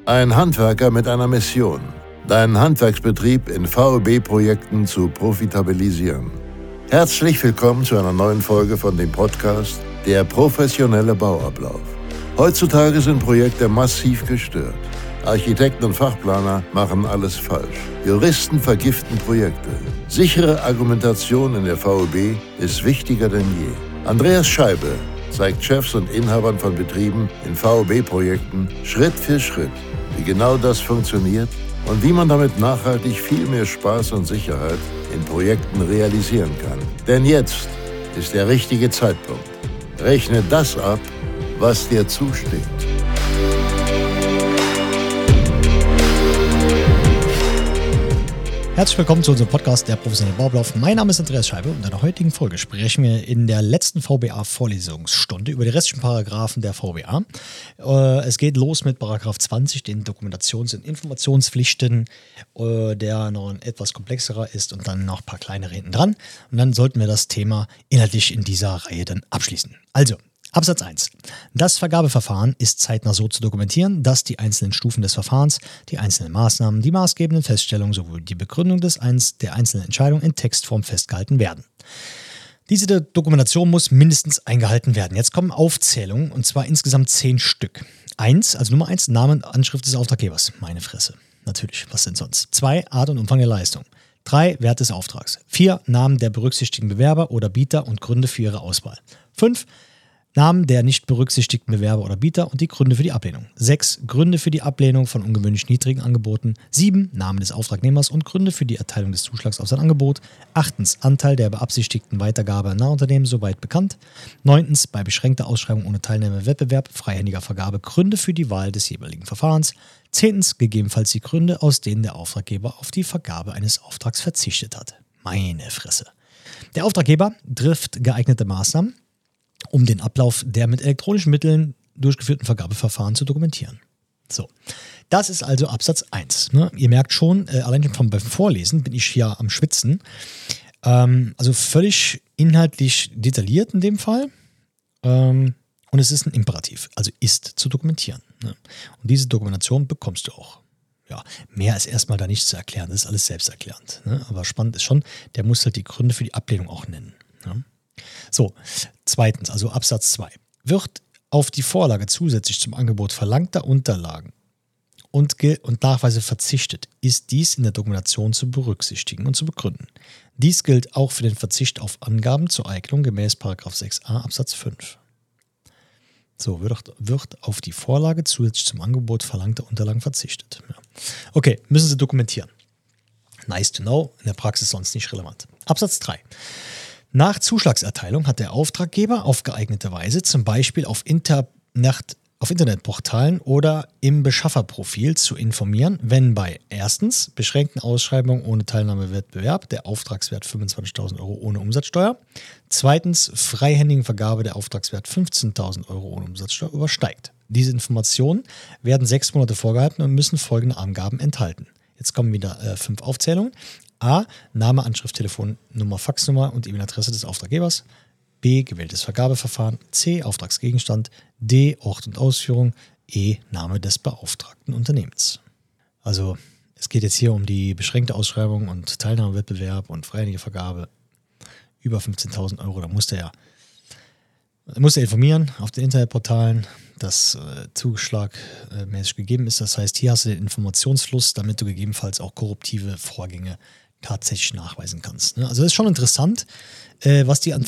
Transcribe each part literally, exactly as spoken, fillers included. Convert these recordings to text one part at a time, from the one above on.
Ein Handwerker mit einer Mission: deinen Handwerksbetrieb in V E B-Projekten zu profitabilisieren. Herzlich willkommen zu einer neuen Folge von dem Podcast Der professionelle Bauablauf. Heutzutage sind Projekte massiv gestört. Architekten und Fachplaner machen alles falsch. Juristen vergiften Projekte. Sichere Argumentation in der V E B ist wichtiger denn je. Andreas Scheibe zeigt Chefs und Inhabern von Betrieben in V E B-Projekten Schritt für Schritt, wie genau das funktioniert und wie man damit nachhaltig viel mehr Spaß und Sicherheit in Projekten realisieren kann. Denn jetzt ist der richtige Zeitpunkt. Rechne das ab, was dir zusteht. Herzlich willkommen zu unserem Podcast Der professionelle Bauablauf. Mein Name ist Andreas Scheibe und in der heutigen Folge sprechen wir in der letzten V B A-Vorlesungsstunde über die restlichen Paragraphen der V B A. Es geht los mit Paragraph zwanzig, den Dokumentations- und Informationspflichten, der noch ein etwas komplexerer ist, und dann noch ein paar kleinere hinten dran. Und dann sollten wir das Thema inhaltlich in dieser Reihe dann abschließen. Also, Absatz eins. Das Vergabeverfahren ist zeitnah so zu dokumentieren, dass die einzelnen Stufen des Verfahrens, die einzelnen Maßnahmen, die maßgebenden Feststellungen sowie die Begründung des eins der einzelnen Entscheidungen in Textform festgehalten werden. Diese Dokumentation muss mindestens eingehalten werden. Jetzt kommen Aufzählungen, und zwar insgesamt zehn Stück. Eins, also Nummer eins, Name und Anschrift des Auftraggebers. Meine Fresse. Natürlich, was denn sonst? Zwei, Art und Umfang der Leistung. Drei, Wert des Auftrags. Vier, Namen der berücksichtigten Bewerber oder Bieter und Gründe für ihre Auswahl. Fünf, Namen der nicht berücksichtigten Bewerber oder Bieter und die Gründe für die Ablehnung. Sechs Gründe für die Ablehnung von ungewöhnlich niedrigen Angeboten. Sieben Namen des Auftragnehmers und Gründe für die Erteilung des Zuschlags auf sein Angebot. Achtens Anteil der beabsichtigten Weitergabe an Nahunternehmen soweit bekannt. Neuntens bei beschränkter Ausschreibung ohne Teilnahme im Wettbewerb, freihändiger Vergabe Gründe für die Wahl des jeweiligen Verfahrens. Zehntens gegebenenfalls die Gründe, aus denen der Auftraggeber auf die Vergabe eines Auftrags verzichtet hat. Meine Fresse. Der Auftraggeber trifft geeignete Maßnahmen, um den Ablauf der mit elektronischen Mitteln durchgeführten Vergabeverfahren zu dokumentieren. So, das ist also Absatz eins. Ne? Ihr merkt schon, äh, allein schon beim Vorlesen bin ich hier am Schwitzen. Ähm, also völlig inhaltlich detailliert in dem Fall. Ähm, und es ist ein Imperativ, also ist zu dokumentieren. Ne? Und diese Dokumentation bekommst du auch. Ja, mehr ist erstmal da nicht zu erklären, das ist alles selbsterklärend. Ne? Aber spannend ist schon, der muss halt die Gründe für die Ablehnung auch nennen. Ne? So, zweitens, also Absatz zwei. Wird auf die Vorlage zusätzlich zum Angebot verlangter Unterlagen und, Ge- und Nachweise verzichtet, ist dies in der Dokumentation zu berücksichtigen und zu begründen. Dies gilt auch für den Verzicht auf Angaben zur Eignung gemäß Paragraph sechs a Absatz fünf. So, wird, wird auf die Vorlage zusätzlich zum Angebot verlangter Unterlagen verzichtet. Ja. Okay, müssen Sie dokumentieren. Nice to know, in der Praxis sonst nicht relevant. Absatz drei. Nach Zuschlagserteilung hat der Auftraggeber auf geeignete Weise, zum Beispiel auf, Inter- auf Internetportalen oder im Beschafferprofil, zu informieren, wenn bei erstens beschränkten Ausschreibungen ohne Teilnahmewettbewerb der Auftragswert fünfundzwanzigtausend Euro ohne Umsatzsteuer, zweitens freihändigen Vergabe der Auftragswert fünfzehntausend Euro ohne Umsatzsteuer übersteigt. Diese Informationen werden sechs Monate vorgehalten und müssen folgende Angaben enthalten. Jetzt kommen wieder äh, fünf Aufzählungen. A. Name, Anschrift, Telefonnummer, Faxnummer und E-Mail-Adresse des Auftraggebers. B. Gewähltes Vergabeverfahren. C. Auftragsgegenstand. D. Ort und Ausführung. E. Name des beauftragten Unternehmens. Also es geht jetzt hier um die beschränkte Ausschreibung und Teilnahmewettbewerb und freihändige Vergabe über fünfzehntausend Euro. Da musst du ja musst du informieren auf den Internetportalen, dass äh, Zuschlag äh, mäßig gegeben ist. Das heißt, hier hast du den Informationsfluss, damit du gegebenenfalls auch korruptive Vorgänge tatsächlich nachweisen kannst. Ne? Also das ist schon interessant, äh, was die an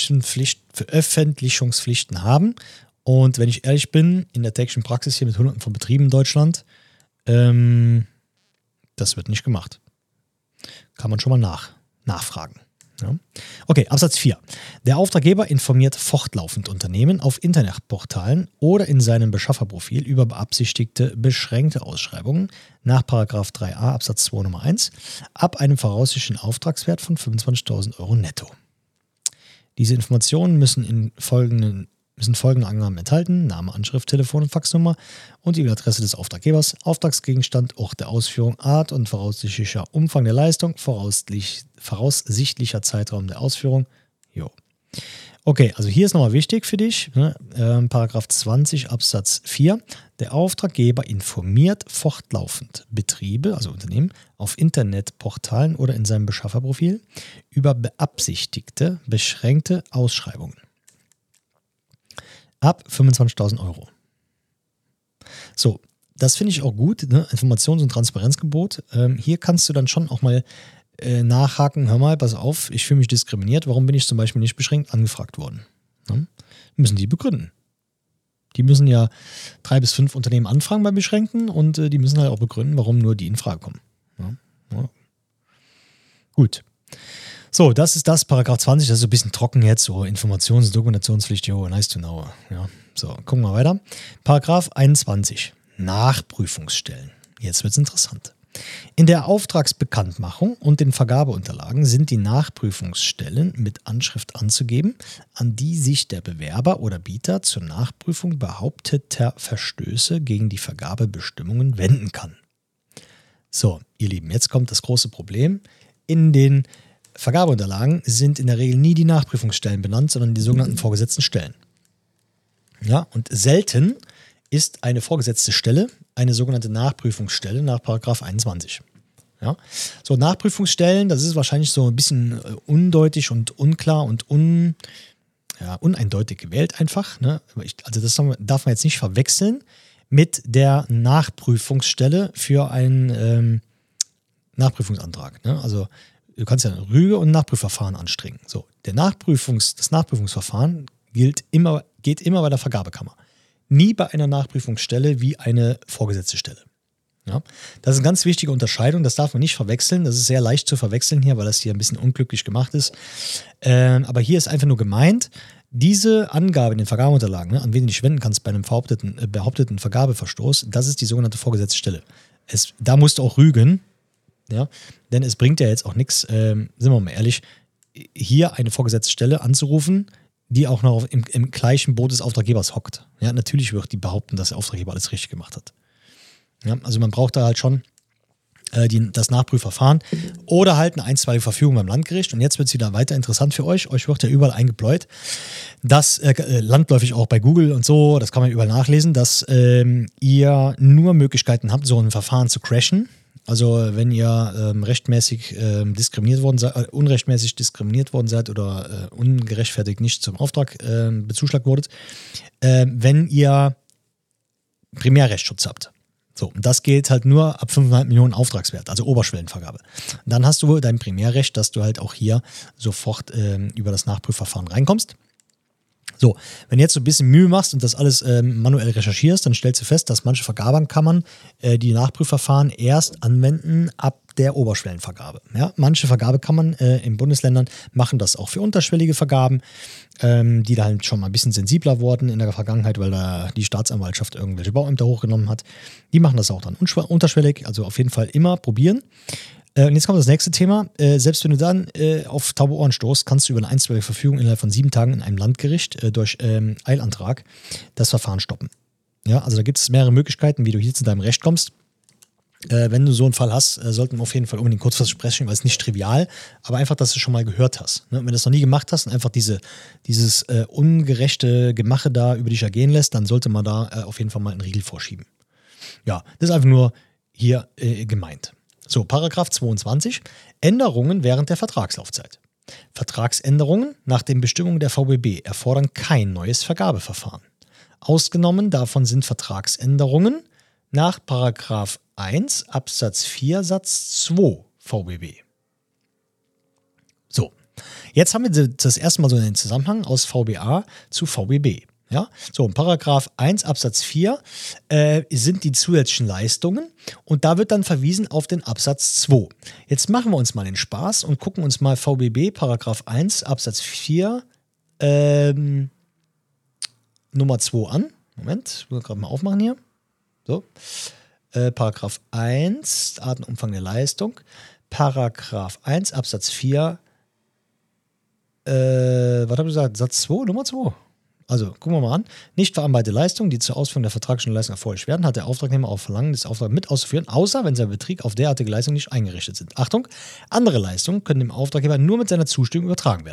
Veröffentlichungspflichten haben. Und wenn ich ehrlich bin, in der täglichen Praxis hier mit hunderten von Betrieben in Deutschland, ähm, das wird nicht gemacht. Kann man schon mal nach, nachfragen. Ja. Okay, Absatz vier. Der Auftraggeber informiert fortlaufend Unternehmen auf Internetportalen oder in seinem Beschafferprofil über beabsichtigte beschränkte Ausschreibungen nach Paragraph drei a Absatz zwei Nummer eins ab einem voraussichtlichen Auftragswert von fünfundzwanzigtausend Euro netto. Diese Informationen müssen in folgenden müssen folgende Angaben enthalten: Name, Anschrift, Telefon und Faxnummer und die E-Mail-Adresse des Auftraggebers, Auftragsgegenstand, Ort der Ausführung, Art und voraussichtlicher Umfang der Leistung, voraussichtlich, voraussichtlicher Zeitraum der Ausführung. Jo. Okay, also hier ist nochmal wichtig für dich, ne? ähm, Paragraph zwanzig Absatz vier. Der Auftraggeber informiert fortlaufend Betriebe, also Unternehmen, auf Internetportalen oder in seinem Beschafferprofil über beabsichtigte, beschränkte Ausschreibungen. Ab fünfundzwanzigtausend Euro. So, das finde ich auch gut, ne? Informations- und Transparenzgebot. Ähm, hier kannst du dann schon auch mal äh, nachhaken, hör mal, pass auf, ich fühle mich diskriminiert, warum bin ich zum Beispiel nicht beschränkt angefragt worden? Ne? Müssen die begründen. Die müssen ja drei bis fünf Unternehmen anfragen bei Beschränkten und äh, die müssen halt auch begründen, warum nur die in Frage kommen. Ja? Ja. Gut. So, das ist das, Paragraph zwanzig, das ist so ein bisschen trocken jetzt, so Informations- und Dokumentationspflicht, jo, nice to know. Ja. So, gucken wir weiter. Paragraph einundzwanzig, Nachprüfungsstellen. Jetzt wird es interessant. In der Auftragsbekanntmachung und den Vergabeunterlagen sind die Nachprüfungsstellen mit Anschrift anzugeben, an die sich der Bewerber oder Bieter zur Nachprüfung behaupteter Verstöße gegen die Vergabebestimmungen wenden kann. So, ihr Lieben, jetzt kommt das große Problem. In den Vergabeunterlagen sind in der Regel nie die Nachprüfungsstellen benannt, sondern die sogenannten vorgesetzten Stellen. Ja, und selten ist eine vorgesetzte Stelle eine sogenannte Nachprüfungsstelle nach Paragraph einundzwanzig. Ja? So, Nachprüfungsstellen, das ist wahrscheinlich so ein bisschen undeutig und unklar und un, ja, uneindeutig gewählt einfach. Ne? Also das darf man jetzt nicht verwechseln mit der Nachprüfungsstelle für einen ähm, Nachprüfungsantrag. Ne? Also du kannst ja ein Rüge- und Nachprüfverfahren anstrengen. So, der Nachprüfungs, das Nachprüfungsverfahren gilt immer, geht immer bei der Vergabekammer. Nie bei einer Nachprüfungsstelle wie eine vorgesetzte Stelle. Ja? Das ist eine ganz wichtige Unterscheidung, das darf man nicht verwechseln. Das ist sehr leicht zu verwechseln hier, weil das hier ein bisschen unglücklich gemacht ist. Ähm, aber hier ist einfach nur gemeint, diese Angabe in den Vergabeunterlagen, ne, an wen du dich wenden kannst bei einem behaupteten, äh, behaupteten Vergabeverstoß, das ist die sogenannte vorgesetzte Stelle. Es, da musst du auch rügen, ja? Denn es bringt ja jetzt auch nichts, ähm, sind wir mal ehrlich, hier eine vorgesetzte Stelle anzurufen, die auch noch im, im gleichen Boot des Auftraggebers hockt. Ja, natürlich wird die behaupten, dass der Auftraggeber alles richtig gemacht hat. Ja, also man braucht da halt schon äh, die, das Nachprüfverfahren oder halt eine einstweilige Verfügung beim Landgericht. Und jetzt wird es wieder weiter interessant für euch. Euch wird ja überall eingebläut, dass äh, landläufig auch bei Google und so, das kann man überall nachlesen, dass ähm, ihr nur Möglichkeiten habt, so ein Verfahren zu crashen. Also wenn ihr ähm, rechtmäßig ähm, diskriminiert worden seid, äh, unrechtmäßig diskriminiert worden seid oder äh, ungerechtfertigt nicht zum Auftrag äh, bezuschlagt wurdet, äh, wenn ihr Primärrechtsschutz habt. So, und das gilt halt nur ab fünf Komma fünf Millionen Auftragswert, also Oberschwellenvergabe. Dann hast du dein Primärrecht, dass du halt auch hier sofort äh, über das Nachprüfverfahren reinkommst. So, wenn du jetzt so ein bisschen Mühe machst und das alles ähm, manuell recherchierst, dann stellst du fest, dass manche Vergabenkammern äh, die Nachprüfverfahren erst anwenden ab der Oberschwellenvergabe. Ja, manche Vergabekammern äh, in Bundesländern machen das auch für unterschwellige Vergaben, ähm, die da halt schon mal ein bisschen sensibler wurden in der Vergangenheit, weil da die Staatsanwaltschaft irgendwelche Bauämter hochgenommen hat. Die machen das auch dann unterschwellig, also auf jeden Fall immer probieren. Und jetzt kommt das nächste Thema. Selbst wenn du dann auf taube Ohren stoßt, kannst du über eine einstweilige Verfügung innerhalb von sieben Tagen in einem Landgericht durch Eilantrag das Verfahren stoppen. Ja, also da gibt es mehrere Möglichkeiten, wie du hier zu deinem Recht kommst. Wenn du so einen Fall hast, sollten wir auf jeden Fall unbedingt kurzfristig sprechen, weil es nicht trivial, aber einfach, dass du schon mal gehört hast. Wenn du das noch nie gemacht hast und einfach diese, dieses ungerechte Gemache da über dich ergehen lässt, dann sollte man da auf jeden Fall mal einen Riegel vorschieben. Ja, das ist einfach nur hier gemeint. So, Paragraph zweiundzwanzig, Änderungen während der Vertragslaufzeit. Vertragsänderungen nach den Bestimmungen der V B B erfordern kein neues Vergabeverfahren. Ausgenommen davon sind Vertragsänderungen nach Paragraph eins Absatz vier Satz zwei V B B. So, jetzt haben wir das erste Mal so einen Zusammenhang aus V B A zu V B B. Ja, so, in Paragraph eins Absatz vier äh, sind die zusätzlichen Leistungen und da wird dann verwiesen auf den Absatz zwei. Jetzt machen wir uns mal den Spaß und gucken uns mal V B B Paragraph eins Absatz vier ähm, Nummer zwei an. Moment, ich will gerade mal aufmachen hier. So, äh, Paragraph eins, Artenumfang der Leistung. Paragraph eins Absatz vier, äh, was habe ich gesagt? Satz zwei, Nummer zwei. Also, gucken wir mal an. Nicht verarbeitete Leistungen, die zur Ausführung der vertraglichen Leistung erforderlich werden, hat der Auftragnehmer auf Verlangen des Auftrags mit auszuführen, außer wenn sein Betrieb auf derartige Leistungen nicht eingerichtet sind. Achtung, andere Leistungen können dem Auftraggeber nur mit seiner Zustimmung übertragen werden.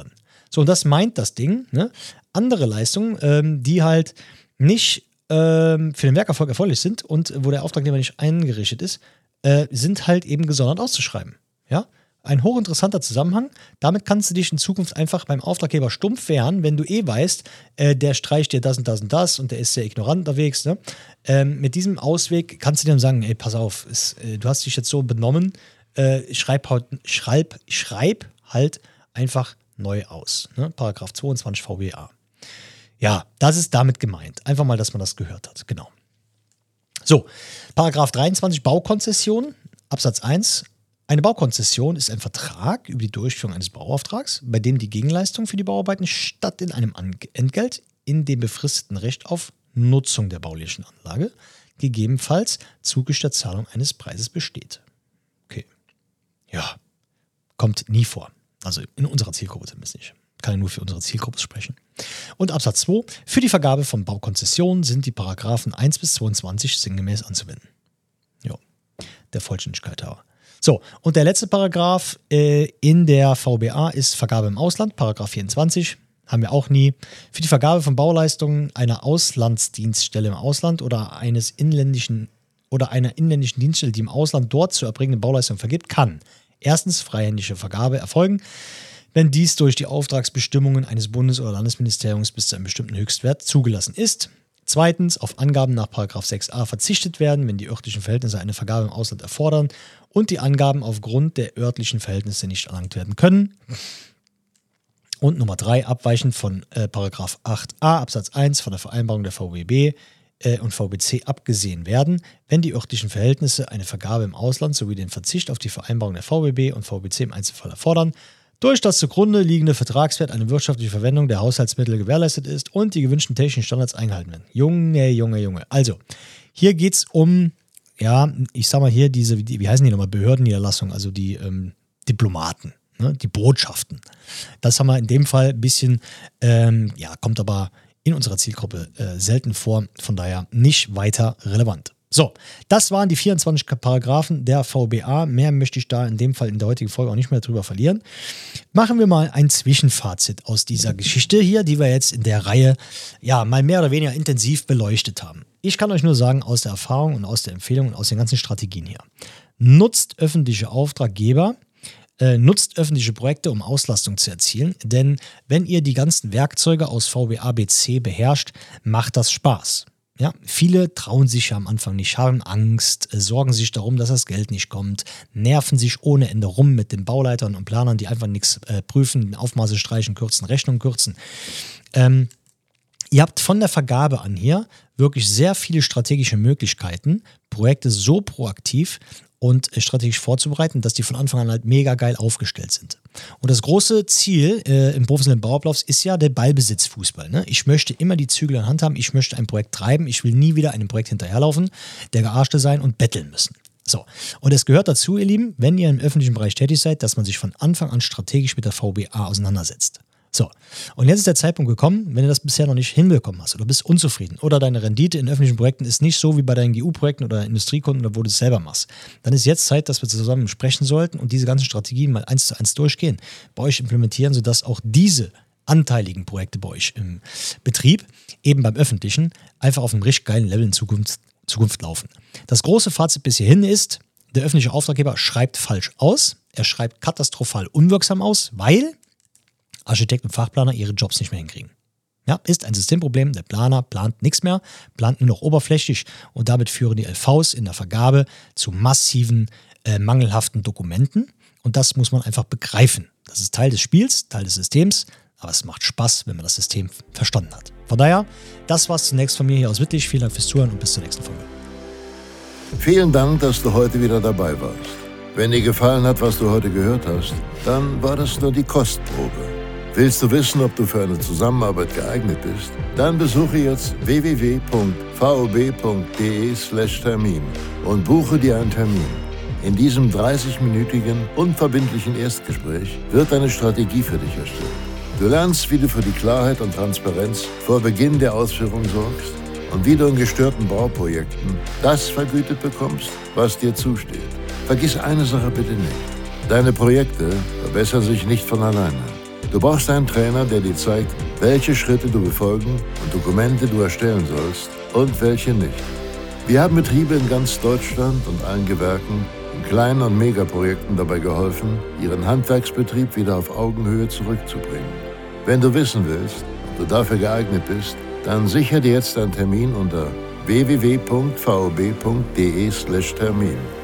So, und das meint das Ding. Ne? Andere Leistungen, ähm, die halt nicht ähm, für den Werkerfolg erforderlich sind und wo der Auftragnehmer nicht eingerichtet ist, äh, sind halt eben gesondert auszuschreiben. Ja? Ein hochinteressanter Zusammenhang. Damit kannst du dich in Zukunft einfach beim Auftraggeber stumpf wehren, wenn du eh weißt, äh, der streicht dir das und das und das und der ist sehr ignorant unterwegs. Ne? Ähm, mit diesem Ausweg kannst du dir dann sagen, ey, pass auf, ist, äh, du hast dich jetzt so benommen, äh, schreib, schreib, schreib halt einfach neu aus. Ne? Paragraph zweiundzwanzig V B A. Ja, das ist damit gemeint. Einfach mal, dass man das gehört hat. Genau. So, Paragraph dreiundzwanzig Baukonzession, Absatz eins. Eine Baukonzession ist ein Vertrag über die Durchführung eines Bauauftrags, bei dem die Gegenleistung für die Bauarbeiten statt in einem Entgelt in dem befristeten Recht auf Nutzung der baulichen Anlage, gegebenenfalls zügig der Zahlung eines Preises besteht. Okay. Ja, kommt nie vor. Also in unserer Zielgruppe zumindest nicht. Kann ja nur für unsere Zielgruppe sprechen. Und Absatz zwei. Für die Vergabe von Baukonzessionen sind die Paragraphen eins bis zweiundzwanzig sinngemäß anzuwenden. Ja, der Vollständigkeit halber. So, und der letzte Paragraph äh, in der V B A ist Vergabe im Ausland, Paragraph vierundzwanzig. Haben wir auch nie. Für die Vergabe von Bauleistungen einer Auslandsdienststelle im Ausland oder eines inländischen oder einer inländischen Dienststelle, die im Ausland dort zu erbringenden Bauleistungen vergibt, kann erstens freihändige Vergabe erfolgen, wenn dies durch die Auftragsbestimmungen eines Bundes- oder Landesministeriums bis zu einem bestimmten Höchstwert zugelassen ist. Zweitens, auf Angaben nach Paragraph sechs a verzichtet werden, wenn die örtlichen Verhältnisse eine Vergabe im Ausland erfordern und die Angaben aufgrund der örtlichen Verhältnisse nicht erlangt werden können. Und Nummer drei, abweichend von äh, Paragraph acht a Absatz eins von der Vereinbarung der V B B äh, und V B C abgesehen werden, wenn die örtlichen Verhältnisse eine Vergabe im Ausland sowie den Verzicht auf die Vereinbarung der V B B und V B C im Einzelfall erfordern, durch das zugrunde liegende Vertragswert eine wirtschaftliche Verwendung der Haushaltsmittel gewährleistet ist und die gewünschten technischen Standards eingehalten werden. Junge, Junge, Junge. Also, hier geht es um, ja, ich sag mal hier diese, wie heißen die nochmal, Behördenniederlassungen, also die ähm, Diplomaten, ne, die Botschaften. Das haben wir in dem Fall ein bisschen, ähm, ja, kommt aber in unserer Zielgruppe äh, selten vor, von daher nicht weiter relevant. So, das waren die vierundzwanzig Paragraphen der V B A. Mehr möchte ich da in dem Fall in der heutigen Folge auch nicht mehr drüber verlieren. Machen wir mal ein Zwischenfazit aus dieser Geschichte hier, die wir jetzt in der Reihe ja mal mehr oder weniger intensiv beleuchtet haben. Ich kann euch nur sagen, aus der Erfahrung und aus der Empfehlung und aus den ganzen Strategien hier. Nutzt öffentliche Auftraggeber, äh, nutzt öffentliche Projekte, um Auslastung zu erzielen. Denn wenn ihr die ganzen Werkzeuge aus V B A B C beherrscht, macht das Spaß. Ja, viele trauen sich ja am Anfang nicht, haben Angst, sorgen sich darum, dass das Geld nicht kommt, nerven sich ohne Ende rum mit den Bauleitern und Planern, die einfach nichts äh, prüfen, Aufmaße streichen, kürzen, Rechnungen kürzen. Ähm, ihr habt von der Vergabe an hier wirklich sehr viele strategische Möglichkeiten, Projekte so proaktiv und strategisch vorzubereiten, dass die von Anfang an halt mega geil aufgestellt sind. Und das große Ziel äh, im professionellen Bauablauf ist ja der Ballbesitzfußball. Ne? Ich möchte immer die Zügel in der Hand haben, ich möchte ein Projekt treiben, ich will nie wieder einem Projekt hinterherlaufen, der Gearschte sein und betteln müssen. So, und es gehört dazu, ihr Lieben, wenn ihr im öffentlichen Bereich tätig seid, dass man sich von Anfang an strategisch mit der V B A auseinandersetzt. So, und jetzt ist der Zeitpunkt gekommen, wenn du das bisher noch nicht hinbekommen hast oder bist unzufrieden oder deine Rendite in öffentlichen Projekten ist nicht so wie bei deinen G U-Projekten oder Industriekunden oder wo du es selber machst, dann ist jetzt Zeit, dass wir zusammen sprechen sollten und diese ganzen Strategien mal eins zu eins durchgehen, bei euch implementieren, sodass auch diese anteiligen Projekte bei euch im Betrieb, eben beim öffentlichen, einfach auf einem richtig geilen Level in Zukunft, Zukunft laufen. Das große Fazit bis hierhin ist, der öffentliche Auftraggeber schreibt falsch aus, er schreibt katastrophal unwirksam aus, weil Architekten und Fachplaner ihre Jobs nicht mehr hinkriegen. Ja, ist ein Systemproblem, der Planer plant nichts mehr, plant nur noch oberflächlich und damit führen die L Vs in der Vergabe zu massiven, äh, mangelhaften Dokumenten und das muss man einfach begreifen. Das ist Teil des Spiels, Teil des Systems, aber es macht Spaß, wenn man das System verstanden hat. Von daher, das war's zunächst von mir hier aus Wittlich. Vielen Dank fürs Zuhören und bis zur nächsten Folge. Vielen Dank, dass du heute wieder dabei warst. Wenn dir gefallen hat, was du heute gehört hast, dann war das nur die Kostprobe. Willst du wissen, ob du für eine Zusammenarbeit geeignet bist? Dann besuche jetzt w w w punkt v o b punkt d e slash Termin und buche dir einen Termin. In diesem dreißig-minütigen, unverbindlichen Erstgespräch wird eine Strategie für dich erstellt. Du lernst, wie du für die Klarheit und Transparenz vor Beginn der Ausführung sorgst und wie du in gestörten Bauprojekten das vergütet bekommst, was dir zusteht. Vergiss eine Sache bitte nicht. Deine Projekte verbessern sich nicht von alleine. Du brauchst einen Trainer, der dir zeigt, welche Schritte du befolgen und Dokumente du erstellen sollst und welche nicht. Wir haben Betriebe in ganz Deutschland und allen Gewerken in kleinen und Megaprojekten dabei geholfen, ihren Handwerksbetrieb wieder auf Augenhöhe zurückzubringen. Wenn du wissen willst, ob du dafür geeignet bist, dann sicher dir jetzt einen Termin unter w w w punkt v o b punkt d e slash Termin.